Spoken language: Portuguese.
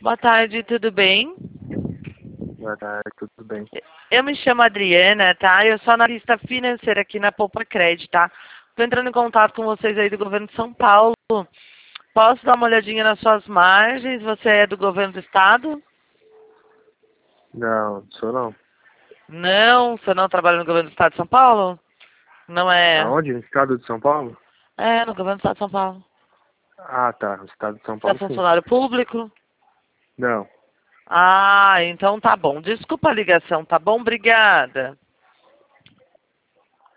Boa tarde, tudo bem? Boa tarde, tudo bem? Eu me chamo Adriana, tá? Eu sou analista financeira aqui na Poupa Cred, tá? Tô entrando em contato com vocês aí do governo de São Paulo. Posso dar uma olhadinha nas suas margens? Você é do governo do estado? Não, sou não. Não, você não trabalha no governo do estado de São Paulo? Não é. Aonde? No estado de São Paulo? É, no governo do estado de São Paulo. Ah, tá. No estado de São Você é Paulo, sim. funcionário público? Não. Ah, então tá bom. Desculpa a ligação, tá bom? Obrigada.